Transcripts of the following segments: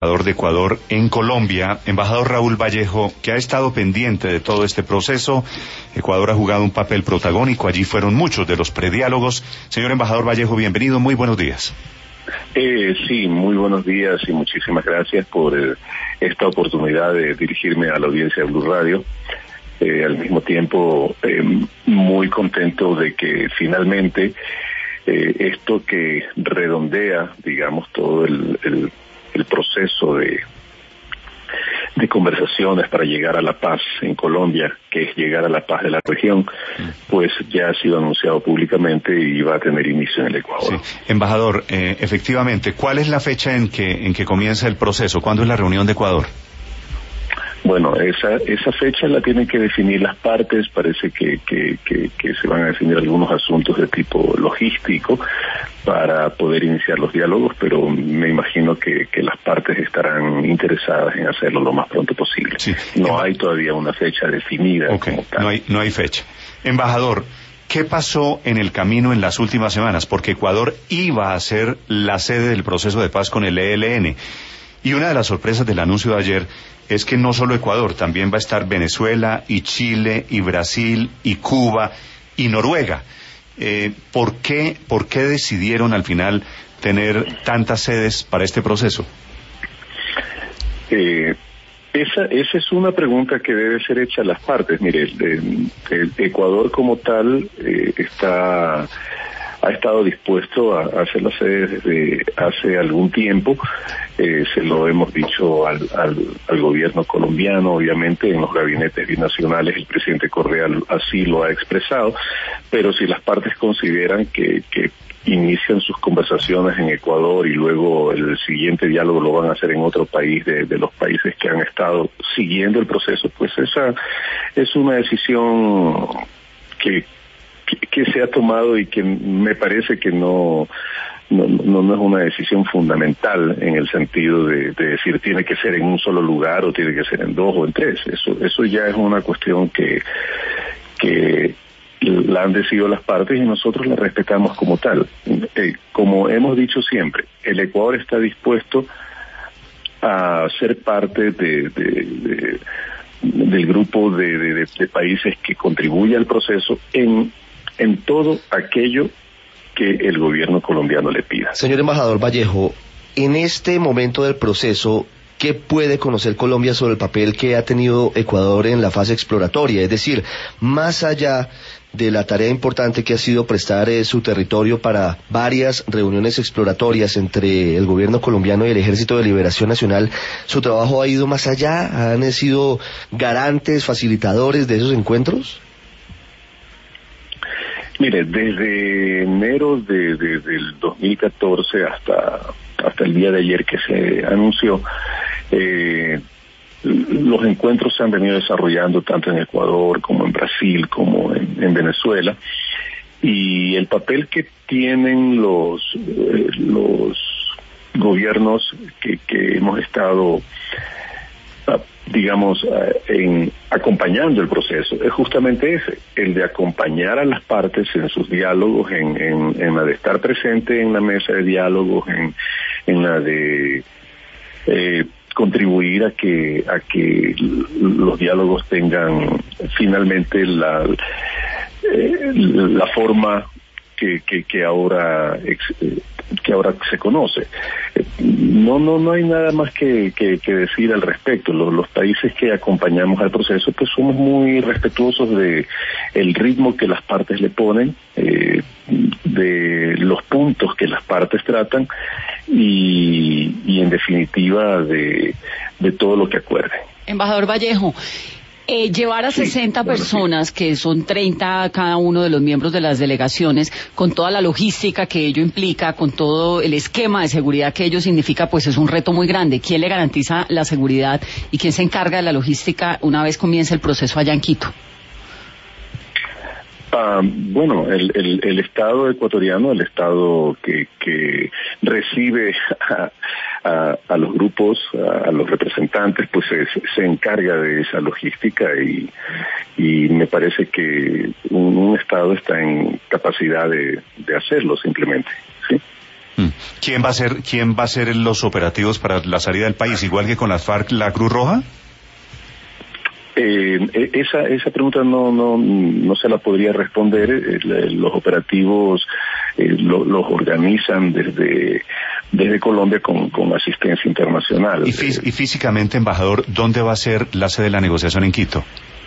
de Ecuador en Colombia, embajador Raúl Vallejo, que ha estado pendiente de todo este proceso. Ecuador ha jugado un papel protagónico, allí fueron muchos de los prediálogos. Señor embajador Vallejo, bienvenido, muy buenos días. Sí, muy buenos días y muchísimas gracias por esta oportunidad de dirigirme a la audiencia de Blue Radio. Al mismo tiempo, muy contento de que finalmente esto que redondea, digamos, todo el proceso de conversaciones para llegar a la paz en Colombia, que es llegar a la paz de la región, pues ya ha sido anunciado públicamente y va a tener inicio en el Ecuador. Sí. Embajador, efectivamente, ¿cuál es la fecha en que comienza el proceso? ¿Cuándo es la reunión de Ecuador? Bueno, esa fecha la tienen que definir las partes. Parece que se van a definir algunos asuntos de tipo logístico para poder iniciar los diálogos, pero me imagino que las partes estarán interesadas en hacerlo lo más pronto posible. Sí. No hay todavía una fecha definida. Okay. Como tal. No hay fecha. Embajador, ¿qué pasó en el camino en las últimas semanas? Porque Ecuador iba a ser la sede del proceso de paz con el ELN. Y una de las sorpresas del anuncio de ayer es que no solo Ecuador, también va a estar Venezuela y Chile y Brasil y Cuba y Noruega. ¿Por qué decidieron al final tener tantas sedes para este proceso? Esa es una pregunta que debe ser hecha a las partes. Mire, Ecuador como tal ha estado dispuesto a hacer la sede desde hace algún tiempo. Se lo hemos dicho al gobierno colombiano, obviamente en los gabinetes binacionales el presidente Correa así lo ha expresado, pero si las partes consideran que inician sus conversaciones en Ecuador y luego el siguiente diálogo lo van a hacer en otro país de los países que han estado siguiendo el proceso, pues esa es una decisión que se ha tomado y que me parece que no es una decisión fundamental en el sentido de decir tiene que ser en un solo lugar o tiene que ser en dos o en tres. Eso ya es una cuestión que la han decidido las partes y nosotros la respetamos como tal. Como hemos dicho siempre, el Ecuador está dispuesto a ser parte del grupo de países que contribuye al proceso en todo aquello que el gobierno colombiano le pida. Señor embajador Vallejo, en este momento del proceso, ¿qué puede conocer Colombia sobre el papel que ha tenido Ecuador en la fase exploratoria? Es decir, más allá de la tarea importante que ha sido prestar su territorio para varias reuniones exploratorias entre el gobierno colombiano y el Ejército de Liberación Nacional, ¿su trabajo ha ido más allá? ¿Han sido garantes, facilitadores de esos encuentros? Mire, desde enero del 2014 hasta el día de ayer que se anunció, los encuentros se han venido desarrollando tanto en Ecuador como en Brasil como en Venezuela, y el papel que tienen los gobiernos que hemos estado acompañando el proceso, es justamente ese, el de acompañar a las partes en sus diálogos, en la de estar presente en la mesa de diálogos, en la de contribuir a que los diálogos tengan finalmente la forma que ahora se conoce. No hay nada más que decir al respecto. Los países que acompañamos al proceso pues somos muy respetuosos de el ritmo que las partes le ponen, de los puntos que las partes tratan y en definitiva de todo lo que acuerden. Embajador Vallejo, llevar a 60 personas, que son 30 cada uno de los miembros de las delegaciones, con toda la logística que ello implica, con todo el esquema de seguridad que ello significa, pues es un reto muy grande. ¿Quién le garantiza la seguridad y quién se encarga de la logística una vez comience el proceso allá en Quito? Bueno, el Estado ecuatoriano, el Estado que recibe a los grupos, a los representantes, pues se encarga de esa logística y me parece que un Estado está en capacidad de hacerlo simplemente, ¿sí? ¿Quién va a ser los operativos para la salida del país? ¿Igual que con las FARC, la Cruz Roja? Esa pregunta no se la podría responder. Los operativos los organizan desde Colombia con asistencia internacional. Y físicamente, embajador, ¿dónde va a ser la sede de la negociación en Quito?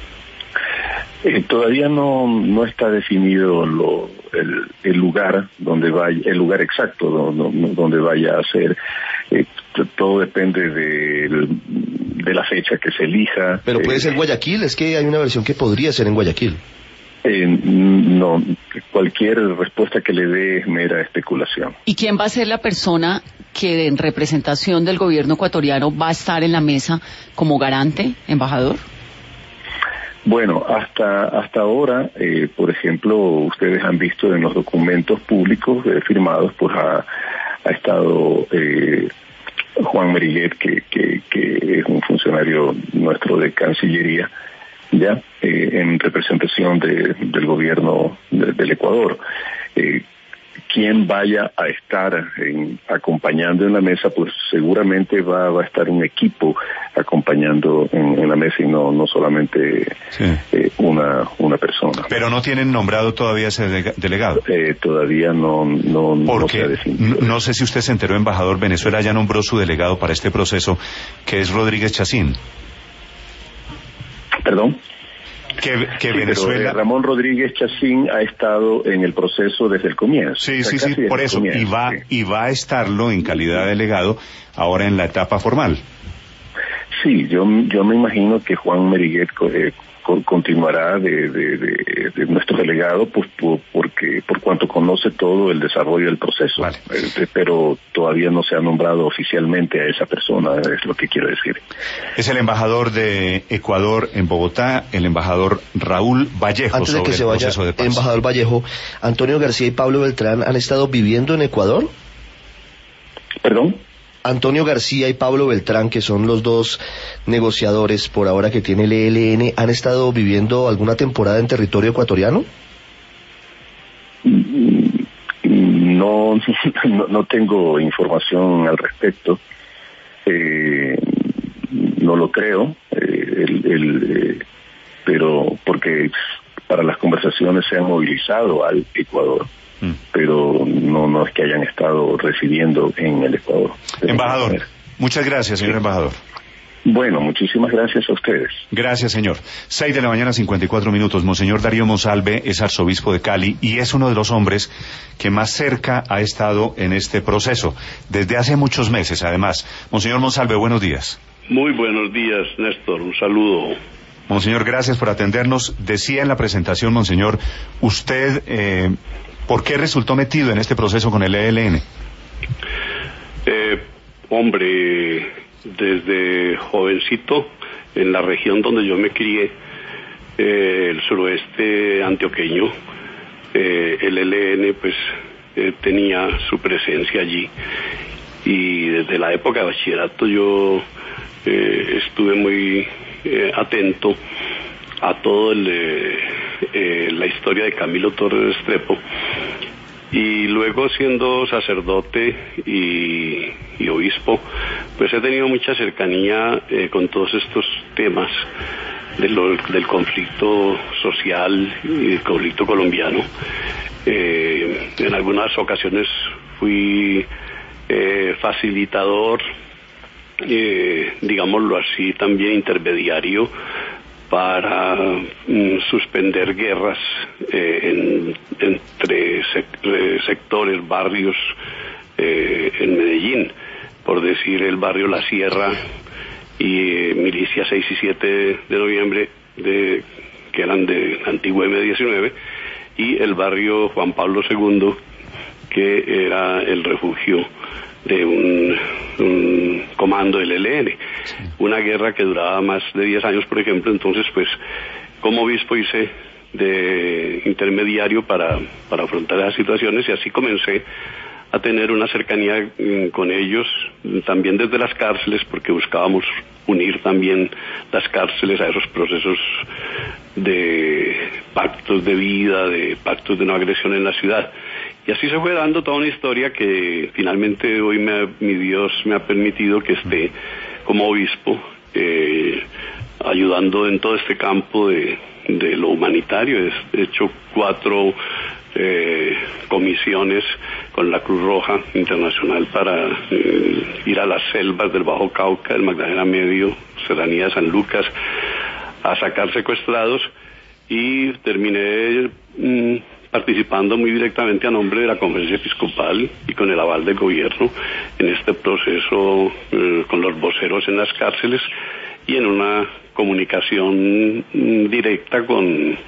Todavía no está definido el lugar donde vaya, el lugar exacto donde vaya a ser. Todo depende de la fecha que se elija. Pero puede ser Guayaquil, es que hay una versión que podría ser en Guayaquil. No, cualquier respuesta que le dé es mera especulación. ¿Y quién va a ser la persona que en representación del gobierno ecuatoriano va a estar en la mesa como garante, embajador? Bueno, hasta ahora, por ejemplo, ustedes han visto en los documentos públicos firmados, pues ha estado Juan Meriguet, que es un funcionario nuestro de Cancillería, ya en representación del gobierno del Ecuador. Quien vaya a estar acompañando en la mesa, pues seguramente va a estar un equipo acompañando en la mesa y no solamente una persona. Pero no tienen nombrado todavía ese delegado. Todavía no se ha definido. No sé si usted se enteró, embajador, Venezuela ya nombró su delegado para este proceso, que es Rodríguez Chacín. ¿Perdón? Que Venezuela... Pero, Ramón Rodríguez Chacín ha estado en el proceso desde el comienzo. Sí, por eso. Y va a estarlo en calidad de delegado ahora en la etapa formal. Sí, yo me imagino que Juan Meriguet continuará de nuestro delegado, pues por cuanto conoce todo el desarrollo del proceso. Vale. Pero todavía no se ha nombrado oficialmente a esa persona, es lo que quiero decir. Es el embajador de Ecuador en Bogotá, el embajador Raúl Vallejo. Antes de que se vaya, proceso de paz. embajador Vallejo, Antonio García y Pablo Beltrán han estado viviendo en Ecuador. ¿Perdón? Antonio García y Pablo Beltrán, que son los dos negociadores por ahora que tiene el ELN, ¿han estado viviendo alguna temporada en territorio ecuatoriano? No tengo información al respecto. No lo creo, pero porque para las conversaciones se han movilizado al Ecuador. Pero no es que hayan estado residiendo en el Ecuador. Embajador, muchas gracias, señor embajador. Bueno, muchísimas gracias a ustedes. Gracias, señor. 6:54 a.m. Monseñor Darío Monsalve es arzobispo de Cali y es uno de los hombres que más cerca ha estado en este proceso, desde hace muchos meses, además. Monseñor Monsalve, buenos días. Muy buenos días, Néstor. Un saludo. Monseñor, gracias por atendernos. Decía en la presentación, Monseñor, usted... ¿por qué resultó metido en este proceso con el ELN? Hombre, desde jovencito, en la región donde yo me crié, el suroeste antioqueño, el ELN pues tenía su presencia allí. Y desde la época de bachillerato yo estuve muy atento a todo la historia de Camilo Torres Restrepo, y luego siendo sacerdote y obispo, pues he tenido mucha cercanía con todos estos temas del conflicto social y del conflicto colombiano. En algunas ocasiones fui facilitador, digámoslo así, también intermediario para suspender guerras entre sectores, barrios en Medellín, por decir el barrio La Sierra y Milicia 6 y 7 de noviembre, que eran de la antigua M19, y el barrio Juan Pablo II, que era el refugio de un comando del ELN, una guerra que duraba más de 10 años, por ejemplo. Entonces, pues, como obispo hice de intermediario para afrontar esas situaciones, y así comencé a tener una cercanía con ellos, también desde las cárceles, porque buscábamos unir también las cárceles a esos procesos de pactos de vida, de pactos de no agresión en la ciudad. Y así se fue dando toda una historia que finalmente hoy mi Dios me ha permitido que esté como obispo, ayudando en todo este campo de lo humanitario. He hecho 4 comisiones con la Cruz Roja Internacional para ir a las selvas del Bajo Cauca, del Magdalena Medio, Serranía de San Lucas, a sacar secuestrados, y terminé participando muy directamente a nombre de la Conferencia Episcopal y con el aval del gobierno en este proceso, con los voceros en las cárceles y en una comunicación directa con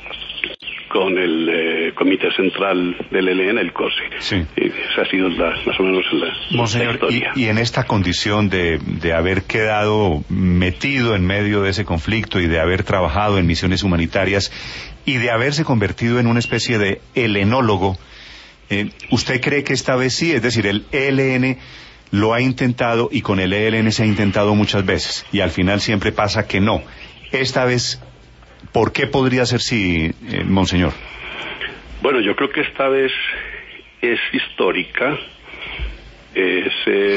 el Comité Central del ELN, el COSE. Sí. Esa ha sido más o menos la historia. Y en esta condición de haber quedado metido en medio de ese conflicto y de haber trabajado en misiones humanitarias y de haberse convertido en una especie de helenólogo, ¿usted cree que esta vez sí? Es decir, el ELN lo ha intentado y con el ELN se ha intentado muchas veces y al final siempre pasa que no. Esta vez, ¿por qué podría ser sí, monseñor? Bueno, yo creo que esta vez es histórica, es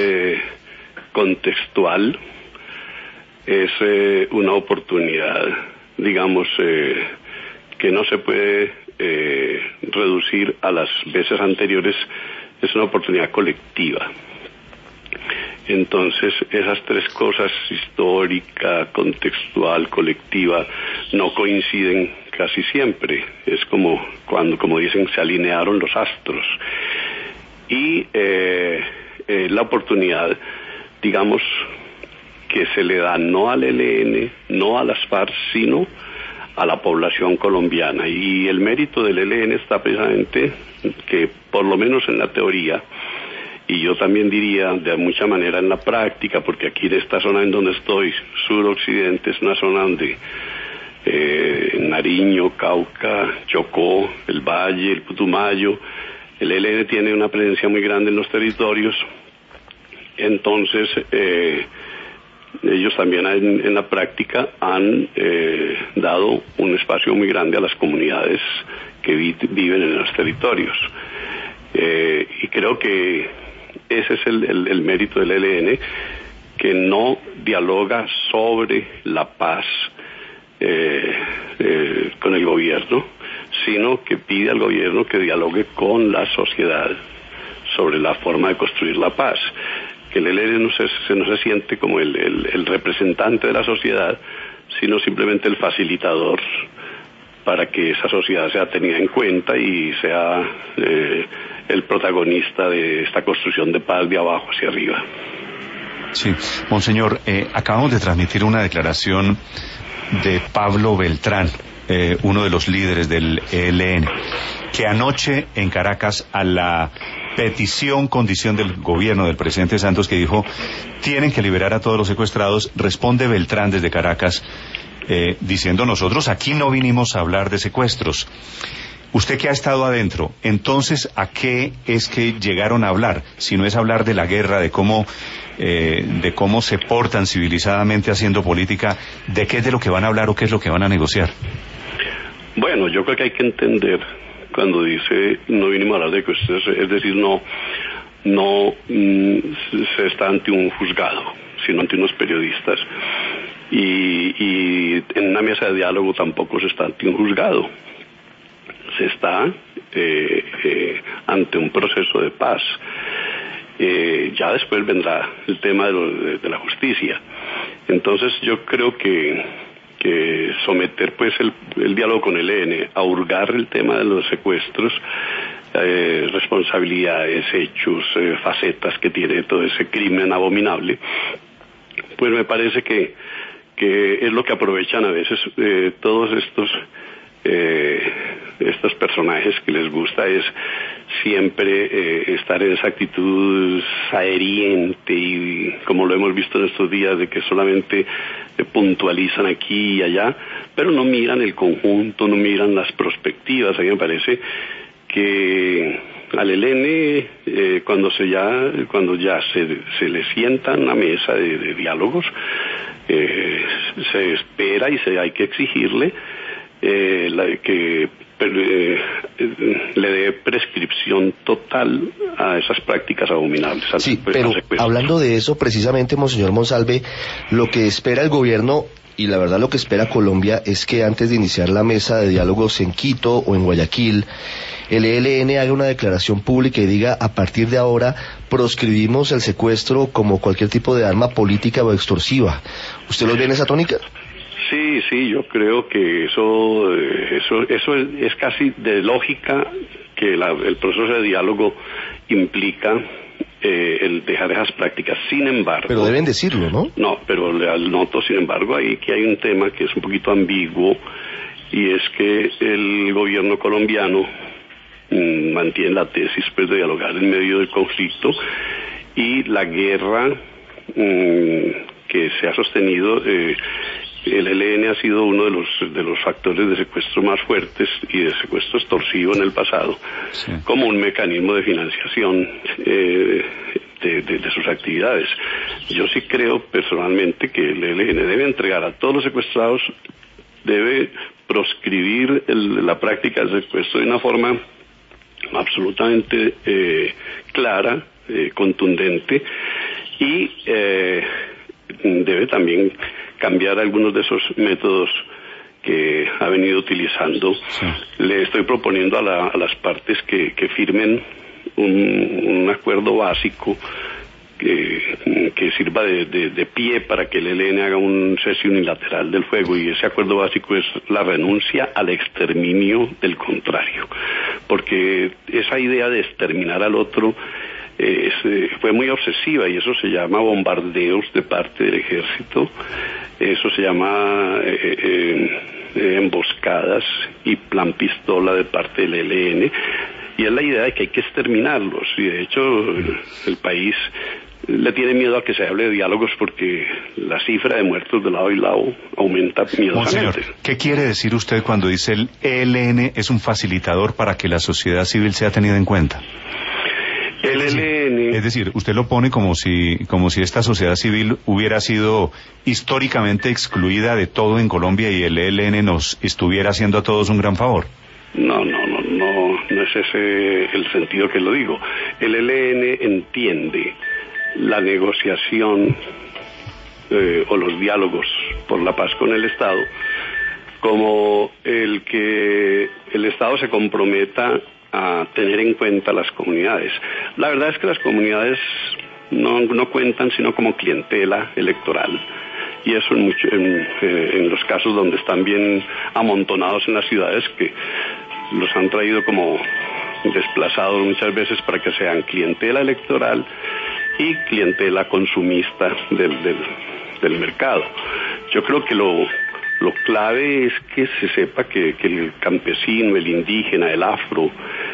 contextual, es una oportunidad, digamos, que no se puede reducir a las veces anteriores. Es una oportunidad colectiva. Entonces, esas 3 cosas, histórica, contextual, colectiva, no coinciden casi siempre. Es como cuando, como dicen, se alinearon los astros. Y la oportunidad, digamos, que se le da no al ELN, no a las FARC, sino a la población colombiana. Y el mérito del ELN está precisamente que, por lo menos en la teoría, y yo también diría de mucha manera en la práctica, porque aquí en esta zona en donde estoy, suroccidente, es una zona donde Nariño, Cauca, Chocó, el Valle, el Putumayo, el ELN tiene una presencia muy grande en los territorios. Entonces, ellos también en la práctica han dado un espacio muy grande a las comunidades que viven en los territorios. Y creo que ese es el mérito del ELN, que no dialoga sobre la paz con el gobierno, sino que pide al gobierno que dialogue con la sociedad sobre la forma de construir la paz. Que el ELN no se siente como el representante de la sociedad, sino simplemente el facilitador para que esa sociedad sea tenida en cuenta y sea el protagonista de esta construcción de paz de abajo hacia arriba. Sí, monseñor, acabamos de transmitir una declaración de Pablo Beltrán, uno de los líderes del ELN, que anoche en Caracas, a la condición del gobierno del presidente Santos, que dijo tienen que liberar a todos los secuestrados, responde Beltrán desde Caracas diciendo: nosotros aquí no vinimos a hablar de secuestros. Usted que ha estado adentro, entonces, ¿a qué es que llegaron a hablar? Si no es hablar de la guerra, de cómo se portan civilizadamente haciendo política, ¿de qué es de lo que van a hablar o qué es lo que van a negociar? Bueno, yo creo que hay que entender cuando dice no vinimos a hablar de secuestros, es decir, no se está ante un juzgado, sino ante unos periodistas. Y en una mesa de diálogo tampoco se está ante un juzgado. Se está ante un proceso de paz. Ya después vendrá el tema de la justicia. Entonces yo creo que someter pues el diálogo con el ELN a hurgar el tema de los secuestros, responsabilidades, hechos, facetas que tiene todo ese crimen abominable, pues me parece que es lo que aprovechan a veces todos estos personajes, que les gusta es siempre estar en esa actitud saheriente y como lo hemos visto en estos días, de que solamente puntualizan aquí y allá, pero no miran el conjunto, no miran las perspectivas. A mí me parece que al ELN cuando ya se le sienta en una mesa de diálogos, se espera y hay que exigirle que le dé prescripción total a esas prácticas abominables. Sí, pero hablando de eso, precisamente, Monseñor Monsalve, lo que espera el gobierno y la verdad lo que espera Colombia es que antes de iniciar la mesa de diálogos en Quito o en Guayaquil, el ELN haga una declaración pública y diga: a partir de ahora proscribimos el secuestro como cualquier tipo de arma política o extorsiva. ¿Usted lo ve en esa tónica? Sí, yo creo que eso es casi de lógica, que el proceso de diálogo implica el dejar esas prácticas. Sin embargo... Pero deben decirlo, ¿no? No, pero le noto, sin embargo, ahí que hay un tema que es un poquito ambiguo, y es que el gobierno colombiano mantiene la tesis pues de dialogar en medio del conflicto, y la guerra que se ha sostenido, el ELN ha sido uno de los factores de secuestro más fuertes y de secuestro extorsivo en el pasado, sí, como un mecanismo de financiación de sus actividades. Yo sí creo personalmente que el ELN debe entregar a todos los secuestrados, debe proscribir la práctica del secuestro de una forma absolutamente clara, contundente, y debe también cambiar algunos de esos métodos que ha venido utilizando. Sí. Le estoy proponiendo a las partes que firmen un acuerdo básico que sirva de pie para que el ELN haga un cese unilateral del fuego, y ese acuerdo básico es la renuncia al exterminio del contrario, porque esa idea de exterminar al otro fue muy obsesiva, y eso se llama bombardeos de parte del ejército, eso se llama emboscadas y plan pistola de parte del ELN, y es la idea de que hay que exterminarlos, y de hecho el país le tiene miedo a que se hable de diálogos porque la cifra de muertos de lado y lado aumenta miedosamente. Monseñor, ¿qué quiere decir usted cuando dice el ELN es un facilitador para que la sociedad civil sea tenida en cuenta? Es decir, usted lo pone como si esta sociedad civil hubiera sido históricamente excluida de todo en Colombia y el ELN nos estuviera haciendo a todos un gran favor. No es ese el sentido que lo digo. El ELN entiende la negociación o los diálogos por la paz con el Estado como el que el Estado se comprometa a tener en cuenta las comunidades. La verdad es que las comunidades no cuentan sino como clientela electoral, y eso en los casos donde están bien amontonados en las ciudades, que los han traído como desplazados muchas veces para que sean clientela electoral y clientela consumista del mercado. Yo creo que lo clave es que se sepa que el campesino, el indígena, el afro,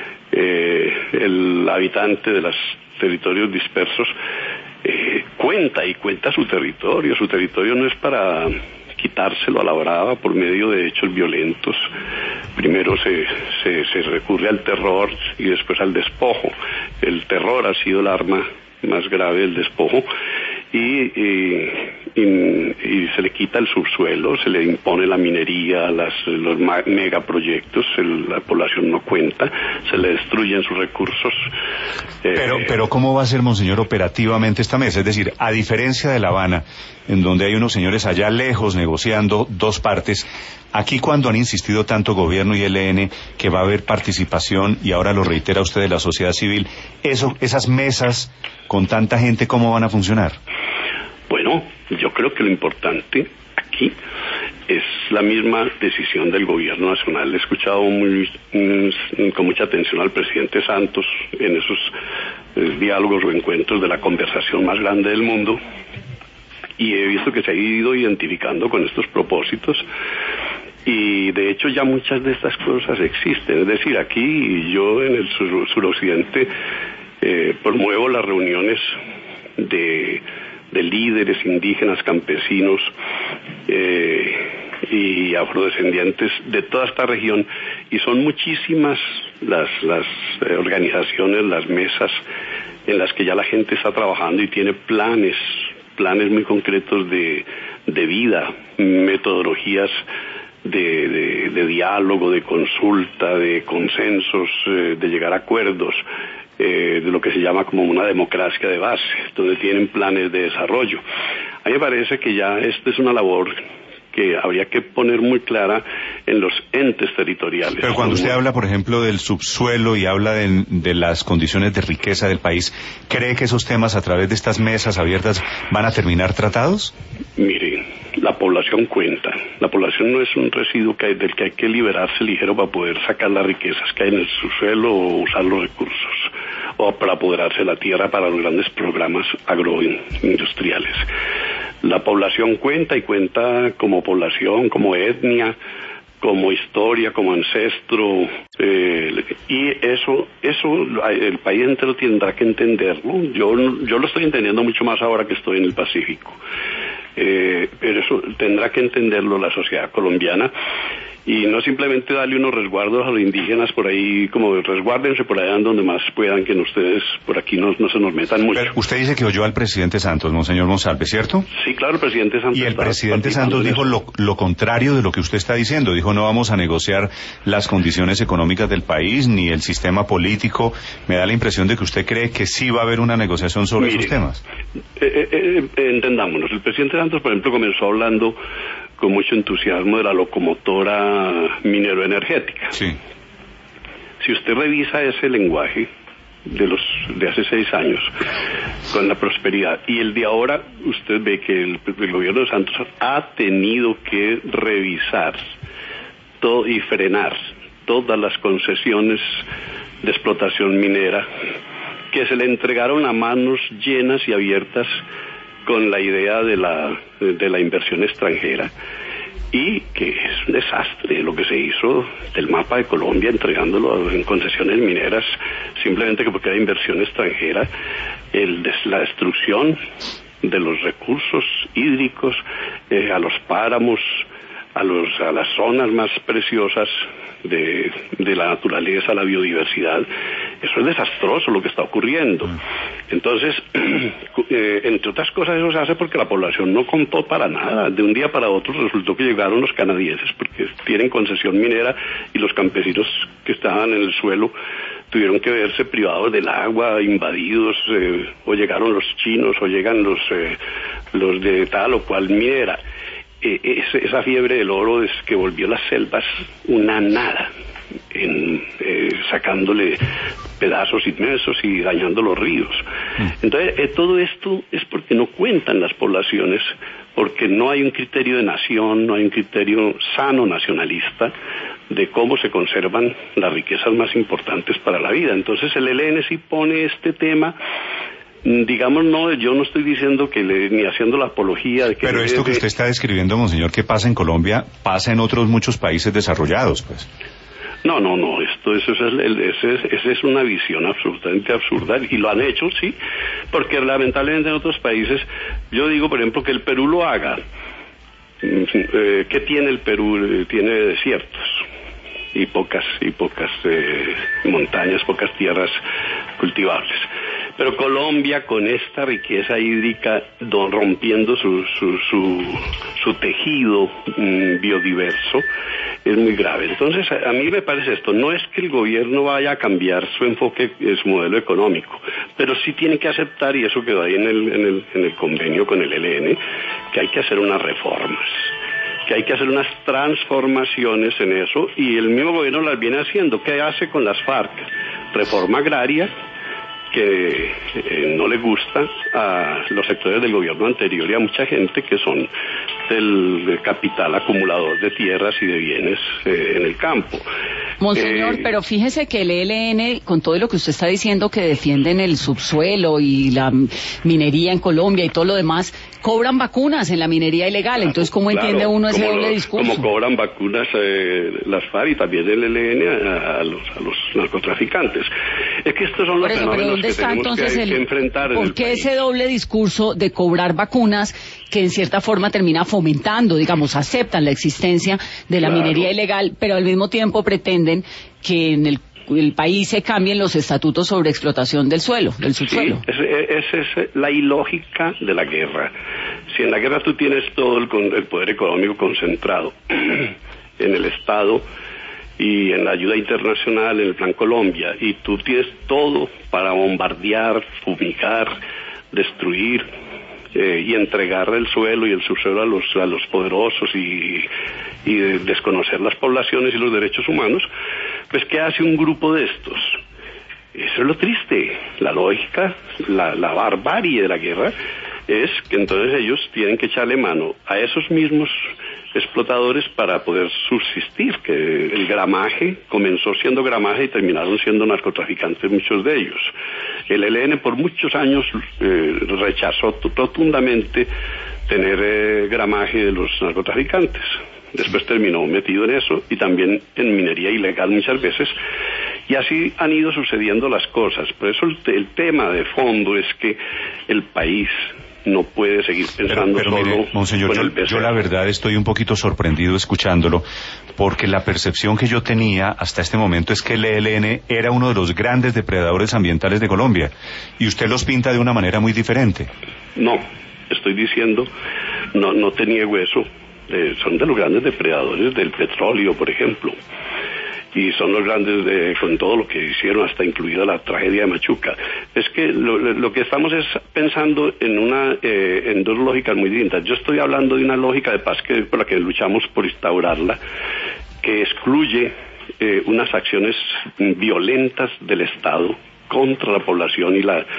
el habitante de los territorios dispersos cuenta su territorio. Su territorio no es para quitárselo a la brava por medio de hechos violentos. Primero se recurre al terror y después al despojo. El terror ha sido el arma más grave del despojo, y se le quita el subsuelo, se le impone la minería, los megaproyectos, la población no cuenta, se le destruyen sus recursos. Pero ¿cómo va a ser, Monseñor, operativamente esta mesa? Es decir, a diferencia de La Habana, en donde hay unos señores allá lejos negociando dos partes, aquí cuando han insistido tanto gobierno y ELN que va a haber participación, y ahora lo reitera usted, de la sociedad civil, esas mesas con tanta gente, ¿cómo van a funcionar? Bueno, yo creo que lo importante aquí es la misma decisión del gobierno nacional. He escuchado con mucha atención al presidente Santos en esos diálogos o encuentros de la conversación más grande del mundo, y he visto que se ha ido identificando con estos propósitos, y de hecho ya muchas de estas cosas existen. Es decir, aquí yo en el suroccidente promuevo las reuniones de líderes indígenas, campesinos y afrodescendientes de toda esta región, y son muchísimas las organizaciones, las mesas en las que ya la gente está trabajando y tiene planes muy concretos de vida, metodologías de diálogo, de consulta, de consensos, de llegar a acuerdos, de lo que se llama como una democracia de base, donde tienen planes de desarrollo. A mí me parece que ya esta es una labor que habría que poner muy clara en los entes territoriales. Pero cuando usted habla, por ejemplo, del subsuelo y habla de las condiciones de riqueza del país, ¿cree que esos temas a través de estas mesas abiertas van a terminar tratados? Mire, la población cuenta. La población no es un residuo del que hay que liberarse ligero para poder sacar las riquezas que hay en el subsuelo o usar los recursos, o para apoderarse de la tierra para los grandes programas agroindustriales. La población cuenta, y cuenta como población, como etnia, como historia, como ancestro, y eso el país entero tendrá que entenderlo. Yo lo estoy entendiendo mucho más ahora que estoy en el Pacífico, pero eso tendrá que entenderlo la sociedad colombiana, y no simplemente darle unos resguardos a los indígenas por ahí, como resguárdense por allá donde más puedan, que ustedes por aquí no se nos metan mucho. Pero usted dice que oyó al presidente Santos, monseñor Monsalve, ¿cierto? Sí, claro, el presidente Santos. Y el presidente Santos dijo lo contrario de lo que usted está diciendo. Dijo, no vamos a negociar las condiciones económicas del país ni el sistema político. Me da la impresión de que usted cree que sí va a haber una negociación sobre esos temas. Entendámonos. El presidente Santos, por ejemplo, comenzó hablando con mucho entusiasmo de la locomotora minero-energética. Sí. Si usted revisa ese lenguaje de hace 6 años, con la prosperidad, y el de ahora, usted ve que el gobierno de Santos ha tenido que revisar todo y frenar todas las concesiones de explotación minera que se le entregaron a manos llenas y abiertas con la idea de la inversión extranjera, y que es un desastre lo que se hizo del mapa de Colombia, entregándolo en concesiones mineras simplemente porque era inversión extranjera, la destrucción de los recursos hídricos, a los páramos, a las zonas más preciosas de la naturaleza, la biodiversidad. Eso es desastroso lo que está ocurriendo. Entonces, entre otras cosas, eso se hace porque la población no contó para nada. De un día para otro resultó que llegaron los canadienses, porque tienen concesión minera, y los campesinos que estaban en el suelo tuvieron que verse privados del agua, invadidos, o llegaron los chinos, o llegan los de tal o cual minera. Esa fiebre del oro es que volvió las selvas una nada, sacándole pedazos inmensos y dañando los ríos. Entonces, todo esto es porque no cuentan las poblaciones, porque no hay un criterio de nación, no hay un criterio sano nacionalista de cómo se conservan las riquezas más importantes para la vida. Entonces, el ELN sí pone este tema. Digamos, yo no estoy diciendo ni haciendo la apología de que... Pero esto que usted está describiendo, monseñor, que pasa en Colombia, pasa en otros muchos países desarrollados, pues. No, esa es una visión absolutamente absurda, y lo han hecho, sí, porque lamentablemente en otros países, yo digo, por ejemplo, que el Perú lo haga. ¿Qué tiene el Perú? Tiene desiertos y pocas montañas, pocas tierras cultivables. Pero Colombia, con esta riqueza hídrica, rompiendo su tejido biodiverso, es muy grave. Entonces, a mí me parece esto, no es que el gobierno vaya a cambiar su enfoque, su modelo económico, pero sí tiene que aceptar, y eso quedó ahí en el convenio con el ELN, que hay que hacer unas reformas, que hay que hacer unas transformaciones en eso, y el mismo gobierno las viene haciendo. ¿Qué hace con las FARC? Reforma agraria, que no le gusta a los sectores del gobierno anterior y a mucha gente que son del capital acumulador de tierras y de bienes en el campo. Monseñor, pero fíjese que el ELN, con todo lo que usted está diciendo, que defienden el subsuelo y la minería en Colombia y todo lo demás, cobran vacunas en la minería ilegal. Entonces, ¿cómo entiende uno ese doble discurso? Como cobran vacunas las FARC y también el ELN a los narcotraficantes. Es que estos son los fenómenos que tenemos que enfrentar. ¿Por qué ese doble discurso de cobrar vacunas que en cierta forma termina fomentando, digamos, aceptan la existencia de la minería ilegal, pero al mismo tiempo pretenden que en el país se cambien los estatutos sobre explotación del suelo, del subsuelo? Sí, esa es la ilógica de la guerra. Si en la guerra tú tienes todo el poder económico concentrado en el Estado y en la ayuda internacional, en el Plan Colombia, y tú tienes todo para bombardear, fumigar, destruir y entregar el suelo y el subsuelo a los poderosos y desconocer las poblaciones y los derechos humanos, pues ¿qué hace un grupo de estos? Eso es lo triste. La lógica, la barbarie de la guerra es que entonces ellos tienen que echarle mano a esos mismos explotadores para poder subsistir, que el gramaje comenzó siendo gramaje y terminaron siendo narcotraficantes muchos de ellos. El ELN por muchos años rechazó rotundamente tener gramaje de los narcotraficantes. Después terminó metido en eso y también en minería ilegal muchas veces, y así han ido sucediendo las cosas. Por eso el tema de fondo es que el país no puede seguir pensando pero solo mire, monseñor, yo la verdad estoy un poquito sorprendido escuchándolo, porque la percepción que yo tenía hasta este momento es que el ELN era uno de los grandes depredadores ambientales de Colombia, y usted los pinta de una manera muy diferente. No, estoy diciendo, no te niego eso, son de los grandes depredadores del petróleo, por ejemplo, y son los grandes con todo lo que hicieron, hasta incluida la tragedia de Machuca. Es que lo que estamos es pensando en dos lógicas muy distintas. Yo estoy hablando de una lógica de paz por la que luchamos por instaurarla, que excluye unas acciones violentas del Estado contra la población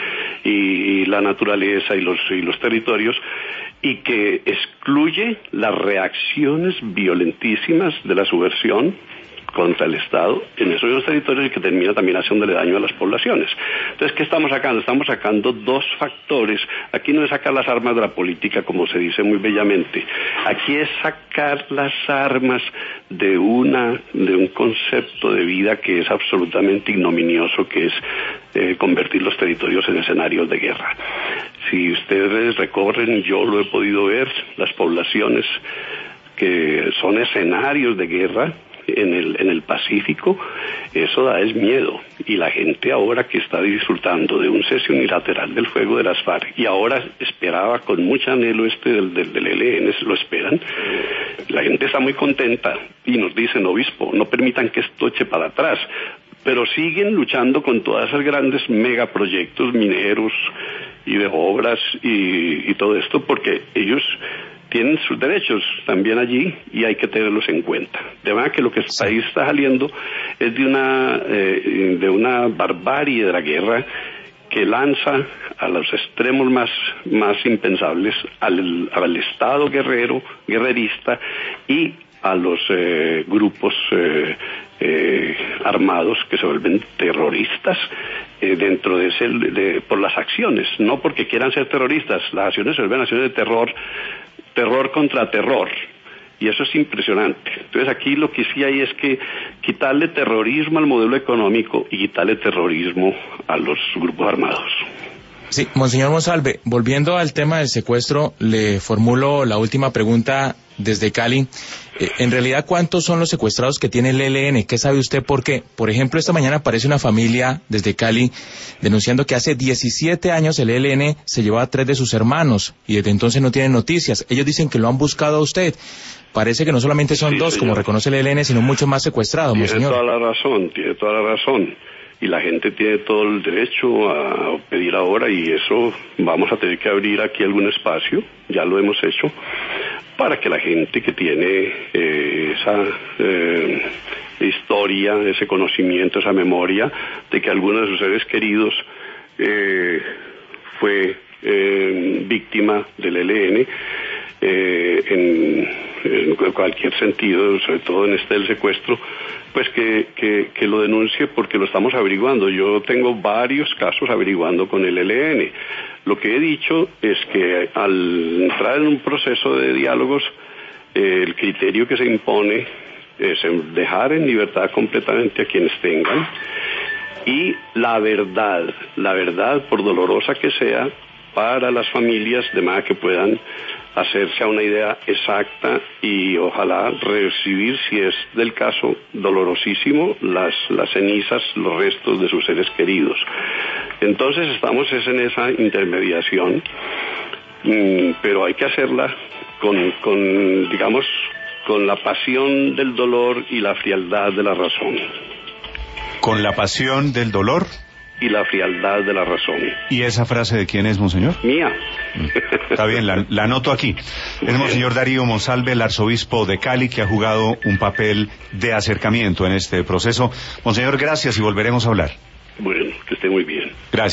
y la naturaleza y los territorios, y que excluye las reacciones violentísimas de la subversión contra el Estado en esos mismos territorios, y que termina también haciéndole daño a las poblaciones. Entonces, ¿qué estamos sacando? Estamos sacando dos factores. Aquí no es sacar las armas de la política, como se dice muy bellamente. Aquí es sacar las armas de un concepto de vida que es absolutamente ignominioso, que es convertir los territorios en escenarios de guerra. Si ustedes recorren, yo lo he podido ver, las poblaciones que son escenarios de guerra en el Pacífico, eso da es miedo, y la gente ahora que está disfrutando de un cese unilateral del fuego de las FARC, y ahora esperaba con mucho anhelo del ELN, lo esperan, la gente está muy contenta y nos dicen: obispo, no permitan que esto eche para atrás, pero siguen luchando con todas esas grandes megaproyectos mineros y de obras y todo esto, porque ellos tienen sus derechos también allí y hay que tenerlos en cuenta. De manera que lo que el país está saliendo es de una barbarie de la guerra que lanza a los extremos más impensables al Estado guerrerista y a los grupos armados que se vuelven terroristas dentro de por las acciones, no porque quieran ser terroristas. Las acciones se vuelven acciones de terror contra terror, y eso es impresionante. Entonces aquí lo que sí hay es que quitarle terrorismo al modelo económico y quitarle terrorismo a los grupos armados. Sí, monseñor Monsalve, volviendo al tema del secuestro, le formulo la última pregunta desde Cali. En realidad, ¿cuántos son los secuestrados que tiene el ELN? ¿Qué sabe usted por qué? Por ejemplo, esta mañana aparece una familia desde Cali denunciando que hace 17 años el ELN se llevó a 3 de sus hermanos y desde entonces no tienen noticias. Ellos dicen que lo han buscado a usted. Parece que no solamente son 2, señor, como reconoce el ELN, sino muchos más secuestrados, monseñor. Tiene toda la razón. Y la gente tiene todo el derecho a pedir ahora, y eso vamos a tener que abrir aquí algún espacio, ya lo hemos hecho, para que la gente que tiene esa historia, ese conocimiento, esa memoria de que alguno de sus seres queridos fue víctima del ELN, en cualquier sentido, sobre todo en del secuestro, pues que lo denuncie, porque lo estamos averiguando. Yo tengo varios casos averiguando con el ELN. Lo que he dicho es que al entrar en un proceso de diálogos, el criterio que se impone es dejar en libertad completamente a quienes tengan, y la verdad, por dolorosa que sea, para las familias, de manera que puedan hacerse a una idea exacta y ojalá recibir, si es del caso dolorosísimo, las cenizas, los restos de sus seres queridos. Entonces estamos en esa intermediación, pero hay que hacerla con con la pasión del dolor y la frialdad de la razón. Con la pasión del dolor y la frialdad de la razón. ¿Y esa frase de quién es, monseñor? Mía. Está bien, la anoto aquí. Es monseñor Darío Monsalve, el arzobispo de Cali, que ha jugado un papel de acercamiento en este proceso. Monseñor, gracias y volveremos a hablar. Bueno, que esté muy bien.